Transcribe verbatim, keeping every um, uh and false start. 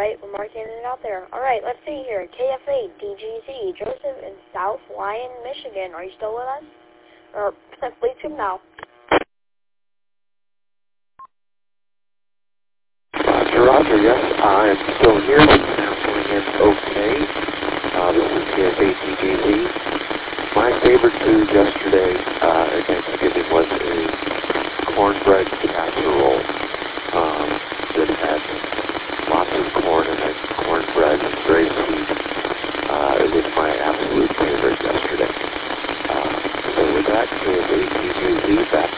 Alright, we're marking it out there. Alright, let's see here. K F A, D G Z, Joseph in South Lyon, Michigan. Are you still with us? Or, please come now. Roger, Roger, yes, I am still here. I'm coming in okay. Uh, this is K F A, D G Z. My favorite food yesterday uh, at Thanksgiving was a cornbread casserole um, that had lots of corn in it, cornbread, very sweet. Uh, it was my absolute favorite yesterday. Uh, so with that, K F A, D G Z, back